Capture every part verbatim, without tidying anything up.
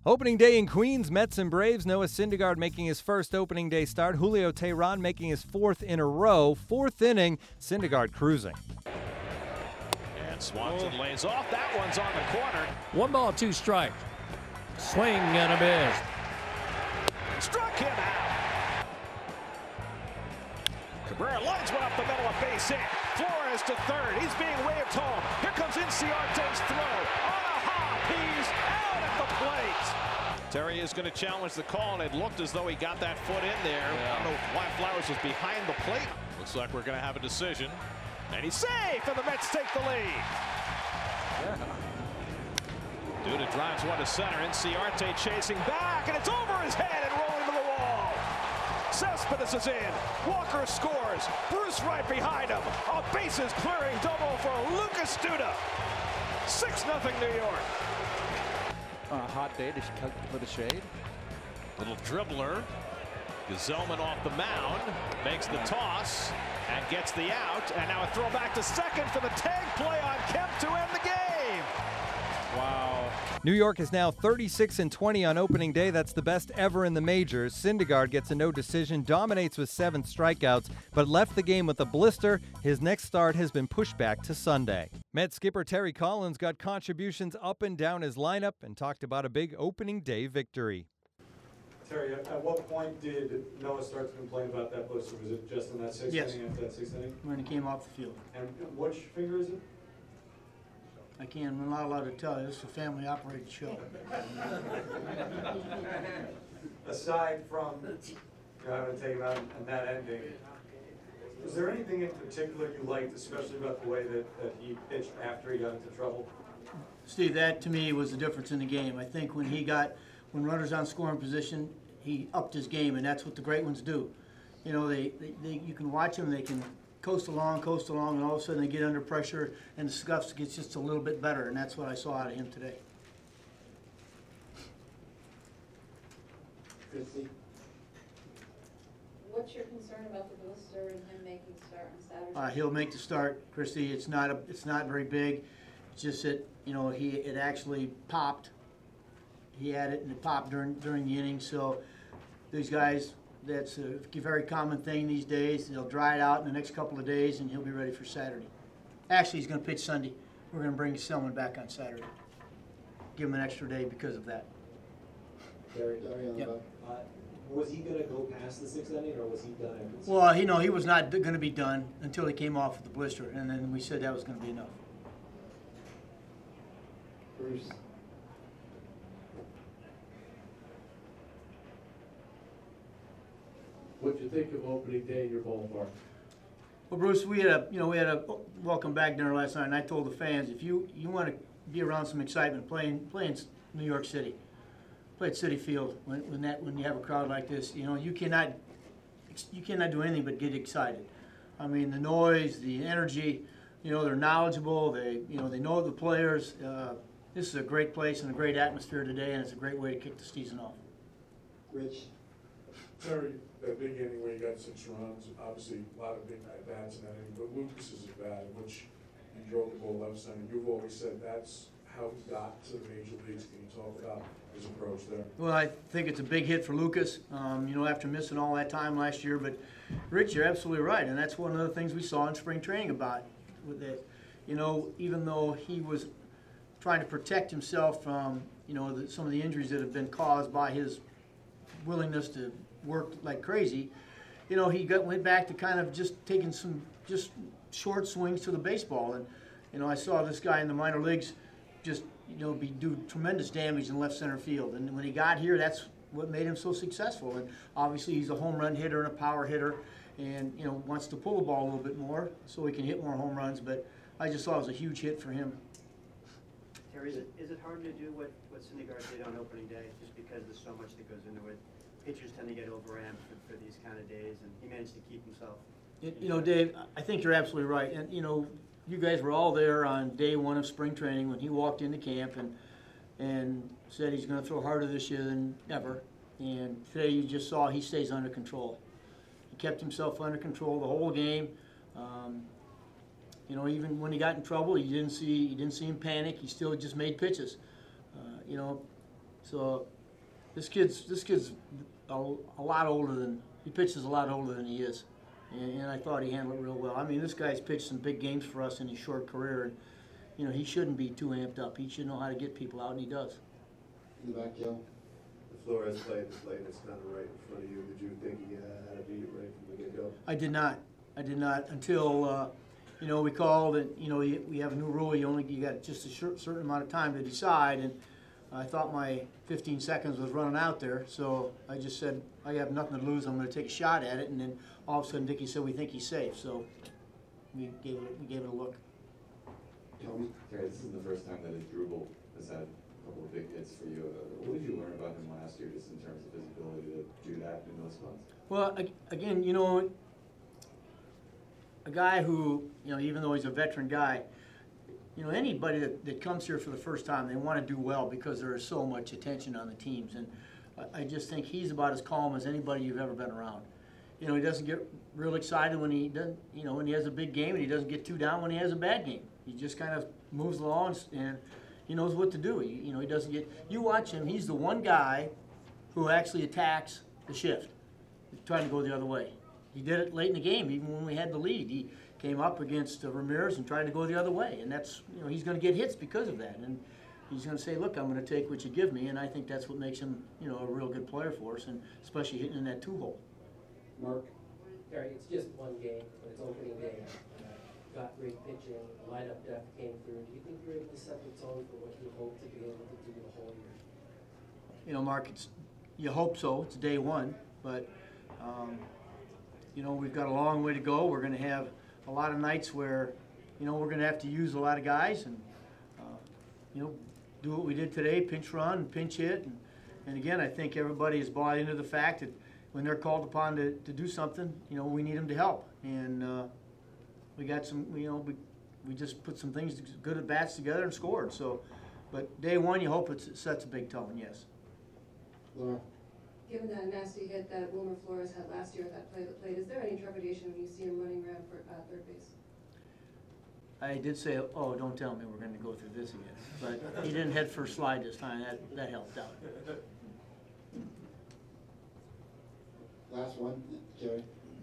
Opening day in Queens, Mets and Braves. Noah Syndergaard making his first opening day start. Julio Teheran making his fourth in a row. Fourth inning, Syndergaard cruising. And Swanson oh. lays off. That one's on the corner. One ball, two strikes. Swing and a miss. Struck him out. Cabrera lines one up the middle of base hit. Flores to third. He's being waved home. Here comes Inciarte's throw. On a hop. He's out at the plate. Terry is going to challenge the call, and it looked as though he got that foot in there. Yeah. I don't know why Flowers was behind the plate. Looks like we're going to have a decision. And he's safe, and the Mets take the lead. Yeah. Duda drives one to center. Inciarte chasing back, and it's over his head and rolling to the wall. Cespedes is in. Walker scores. Bruce right behind him. A bases clearing double for Lucas Duda. six nothing New York. On a hot day to for the shade. Little dribbler. Gazelman off the mound. Makes the toss and gets the out. And now a throw back to second for the tag play on Kemp to end the game. Wow. New York is now thirty-six and twenty on opening day. That's the best ever in the majors. Syndergaard gets a no decision, dominates with seven strikeouts, but left the game with a blister. His next start has been pushed back to Sunday. Met skipper Terry Collins got contributions up and down his lineup and talked about a big opening day victory. Terry, at what point did Noah start to complain about that blister? Was it just in that sixth yes. inning after that sixth inning? When he came off the field. And which finger is it? I can't, I'm not allowed to tell you. This is a family-operated show. Aside from you know, having to take him out and that ending, was there anything in particular you liked, especially about the way that, that he pitched after he got into trouble? Steve, that to me was the difference in the game. I think when he got, when runners on scoring position, he upped his game, and that's what the great ones do. You know, they, they, they you can watch them, they can coast along, coast along, and all of a sudden they get under pressure, and the scuffs gets just a little bit better, and that's what I saw out of him today. Christy? What's your concern about the blister and him making the start on Saturday? Uh, he'll make the start, Christy. It's not a, it's not very big. It's just that you know he it actually popped. He had it and it popped during during the inning. So these guys. That's a very common thing these days. They'll dry it out in the next couple of days, and he'll be ready for Saturday. Actually, he's going to pitch Sunday. We're going to bring Selman back on Saturday. Give him an extra day because of that. Barry, Barry on yep. the uh, was he going to go past the sixth inning, or was he done after the Well, you know, he was not going to be done until he came off with the blister, and then we said that was going to be enough. Bruce. What'd you think of opening day in your ballpark? Well, Bruce, we had a you know we had a welcome back dinner last night, and I told the fans if you you want to be around some excitement, playing playing New York City, play at Citi Field when when that when you have a crowd like this, you know you cannot you cannot do anything but get excited. I mean the noise, the energy, you know they're knowledgeable, they you know they know the players. Uh, this is a great place and a great atmosphere today, and it's a great way to kick the season off. Rich. Terry, that big inning where you got six runs, obviously a lot of big at-bats in that inning, but Lucas is at bat, in which he drove the ball left center. You've always said that's how he got to the major leagues. Can you talk about his approach there? Well, I think it's a big hit for Lucas, um, you know, after missing all that time last year. But, Rich, you're absolutely right, and that's one of the things we saw in spring training about with that. You know, even though he was trying to protect himself from, you know, the, some of the injuries that have been caused by his willingness to work like crazy, you know, he got went back to kind of just taking some just short swings to the baseball, and you know, I saw this guy in the minor leagues just you know be do tremendous damage in left center field, and when he got here, that's what made him so successful. And obviously, he's a home run hitter and a power hitter, and you know wants to pull the ball a little bit more so he can hit more home runs. But I just thought it was a huge hit for him. Terry, is it is it hard to do what what Syndergaard did on opening day, just because there's so much that goes into it? Pitchers tend to get overamped for, for these kind of days, and he managed to keep himself. You, you know, Dave, I think you're absolutely right. And, you know, you guys were all there on day one of spring training when he walked into camp and and said he's going to throw harder this year than ever. And today you just saw he stays under control. He kept himself under control the whole game. Um, you know, even when he got in trouble, you didn't see you didn't see him panic. He still just made pitches. Uh, you know, so this kid's this kid's a, a lot older than he pitches a lot older than he is, and, and I thought he handled it real well. I mean, this guy's pitched some big games for us in his short career, and you know he shouldn't be too amped up. He should know how to get people out, and he does. In the back, Joe. The Flores play this late, and it's kind of right in front of you. Did you think he uh, had to beat it right from the get-go? I did not. I did not until uh, you know we called, and you know we have a new rule. You only you got just a certain amount of time to decide, and I thought my fifteen seconds was running out there, so I just said I have nothing to lose. I'm going to take a shot at it, and then all of a sudden Dickie said we think he's safe, so we gave it we gave it a look. Tell me, Terry, this is the first time that Asdrubal has had a couple of big hits for you. Uh, what did you learn about him last year, just in terms of his ability to do that in those spots? Well, again, you know, a guy who, you know, even though he's a veteran guy, you know, anybody that, that comes here for the first time, they want to do well because there is so much attention on the teams. And I, I just think he's about as calm as anybody you've ever been around. You know, he doesn't get real excited when he doesn't, you know, when he has a big game, and he doesn't get too down when he has a bad game. He just kind of moves along, and he knows what to do. He, you know, he doesn't get, you watch him, he's the one guy who actually attacks the shift, trying to go the other way. He did it late in the game, even when we had the lead. He came up against uh, Ramirez and tried to go the other way, and that's, you know, he's going to get hits because of that. And he's going to say, look, I'm going to take what you give me, and I think that's what makes him, you know, a real good player for us, and especially hitting in that two-hole. Mark? Gary, it's just one game, but it's opening day. Uh, got great pitching, lineup depth came through. Do you think you're able to set the tone for what you hope to be able to do the whole year? You know, Mark, it's, you hope so. It's day one, but, um, you know, we've got a long way to go. We're going to have a lot of nights where, you know, we're going to have to use a lot of guys and, uh, you know, do what we did today, pinch run, pinch hit. And, and again, I think everybody has bought into the fact that when they're called upon to, to do something, you know, we need them to help. And uh, we got some, you know, we, we just put some things, good at bats together and scored. So, but day one, you hope it's, it sets a big tone, yes. Laura? Given that nasty hit that Wilmer Flores had last year at that play that played, is there any trepidation when you see him running around for uh, third base? I did say, oh, don't tell me we're going to go through this again. But he didn't head for a slide this time. That, that helped out. Last one, Jerry.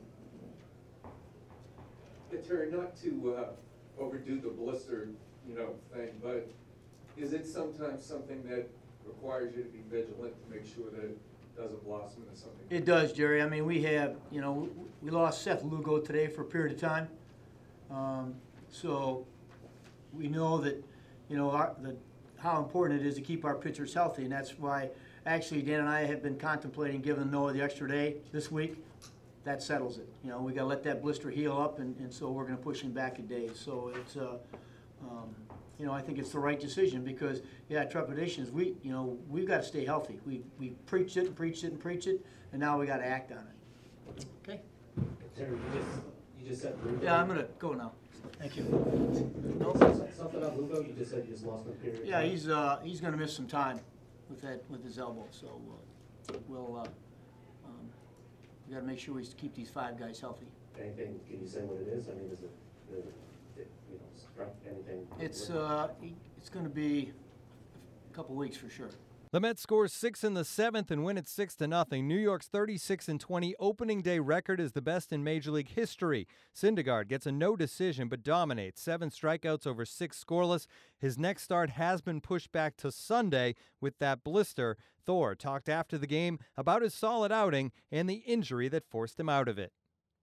Yeah, Terry, not to uh, overdo the blister, you know, thing, but is it sometimes something that requires you to be vigilant to make sure that it doesn't blossom into something? It does, Jerry. I mean, we have, you know, we lost Seth Lugo today for a period of time. Um, so we know that, you know, our, the, how important it is to keep our pitchers healthy, and that's why actually Dan and I have been contemplating giving Noah the extra day this week. That settles it. You know, we got to let that blister heal up, and, and so we're going to push him back a day. So it's, uh, um, you know, I think it's the right decision because, yeah, trepidation is we, you know, we've got to stay healthy. We we preached it and preached it and preached it, and now we got to act on it. Okay. Terry, you just you just said Lugo. Yeah, I'm going to go now. Thank you. No, something about Lugo. You just said you just lost him. Period. Yeah, he's uh, he's going to miss some time with that with his elbow. So uh, we'll uh, um, we got to make sure we keep these five guys healthy. Anything? Can you say what it is? I mean, is it, the, it you know, struck anything? It's uh, it's going to be a couple weeks for sure. The Mets score six in the seventh and win it six to nothing. New York's thirty-six and twenty opening day record is the best in Major League history. Syndergaard gets a no decision but dominates. Seven strikeouts over six scoreless. His next start has been pushed back to Sunday with that blister. Thor talked after the game about his solid outing and the injury that forced him out of it.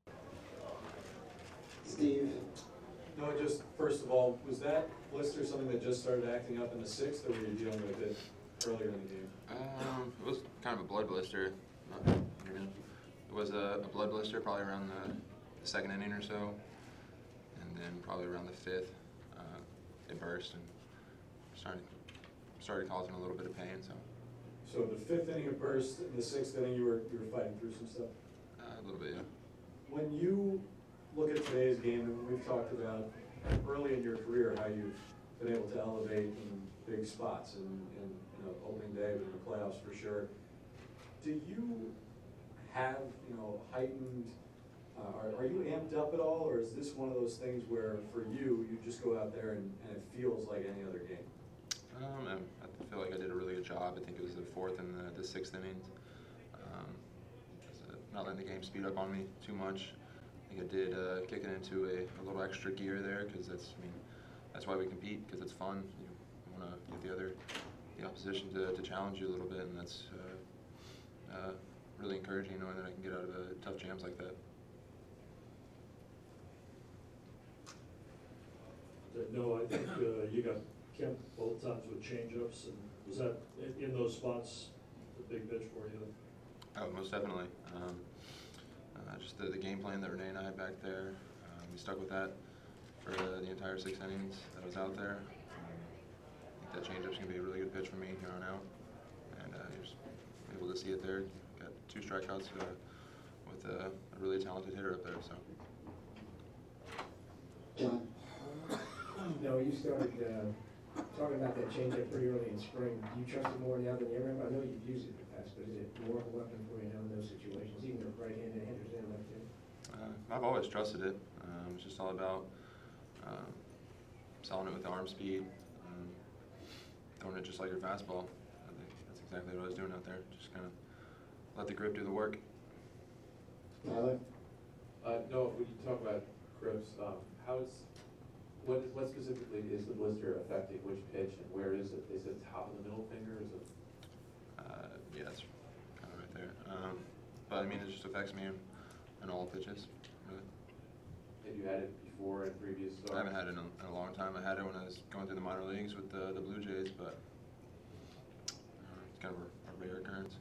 Steve? No, just first of all, was that blister something that just started acting up in the sixth, or were you dealing with it earlier in the game? Um, it was kind of a blood blister. Not, you know, it was a, a blood blister probably around the, the second inning or so, and then probably around the fifth, uh, it burst and started started causing a little bit of pain. So. So the fifth inning it burst, in the sixth inning you were you were fighting through some stuff. Uh, a little bit, yeah. When you look at today's game, and we've talked about early in your career how you've been able to elevate in big spots and. and You know, opening day, but in the playoffs for sure. Do you have, you know, heightened, uh, are, are you amped up at all, or is this one of those things where, for you, you just go out there and, and it feels like any other game? Um, and I feel like I did a really good job. I think it was the fourth and the, the sixth innings. Um, just, uh, not letting the game speed up on me too much. I think I did uh, kick it into a, a little extra gear there because that's, I mean, that's why we compete, because it's fun. You, you want to get the other, the opposition to, to challenge you a little bit, and that's uh, uh, really encouraging knowing that I can get out of uh, tough jams like that. No, I think uh, you got Kemp both times with changeups, and was that in, in those spots the big pitch for you? Oh, most definitely. Um, uh, just the, the game plan that Renee and I had back there, um, we stuck with that for uh, the entire six innings that was out there. Um, I think that changeup's gonna be a really good pitch for me here on out, and uh, you're just able to see it there. Got two strikeouts uh, with uh, a really talented hitter up there. So. John. No, you started uh, talking about that changeup pretty early in spring. Do you trust it more now than you ever have? I know you've used it in the past, but is it more of a weapon for you now in those situations, even if right-handed hitters and left-handed? Uh, I've always trusted it. Um, it's just all about um, selling it with arm speed, um, throwing it just like your fastball. I think that's exactly what I was doing out there. Just kind of let the grip do the work. Tyler? Uh, no, when you talk about grips, um, how is What, is, what specifically is the blister affecting which pitch, and where is it? Is it top of the middle finger? Is it? Uh, yeah, it's kind of right there. Um, but I mean, it just affects me in, in all pitches, really. Have you had it before in previous starts? I haven't had it in a, in a long time. I had it when I was going through the minor leagues with the, the Blue Jays, but uh, it's kind of a, a rare occurrence.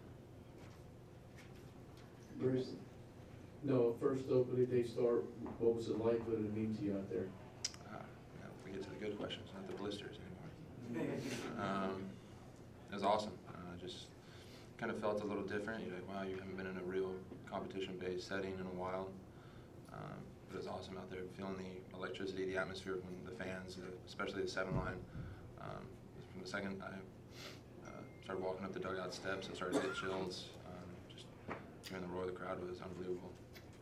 Bruce? No, first opening day start, what was it like? What did it mean to you out there? We get to the good questions, not the blisters anymore. Um, it was awesome. Uh, just kind of felt a little different. You're like, wow, you haven't been in a real competition-based setting in a while. Um, but it was awesome out there, feeling the electricity, the atmosphere from the fans, uh, especially the seven line. Um, from the second I uh, started walking up the dugout steps, I started to get chills. Um, just hearing the roar of the crowd was unbelievable.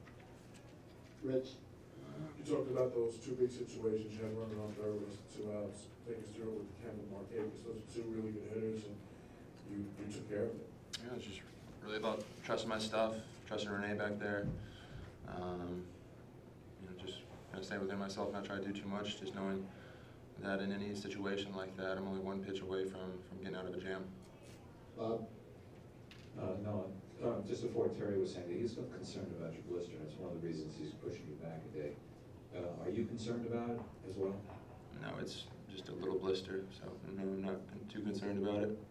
Rich? You talked about those two big situations you had running on third with two outs. Take us through it with Kemp and Markakis. Those are two really good hitters, and you, you took care of it. Yeah, it's just really about trusting my stuff, trusting Renee back there. Um, you know, just kind of stay within myself, not try to do too much, just knowing that in any situation like that, I'm only one pitch away from, from getting out of a jam. Bob? Uh, no, um, just before Terry was saying that he's concerned about your blister, and it's one of the reasons he's pushing you back a day. Uh, are you concerned about it as well? No, it's just a little blister, so no, I'm not too concerned about it.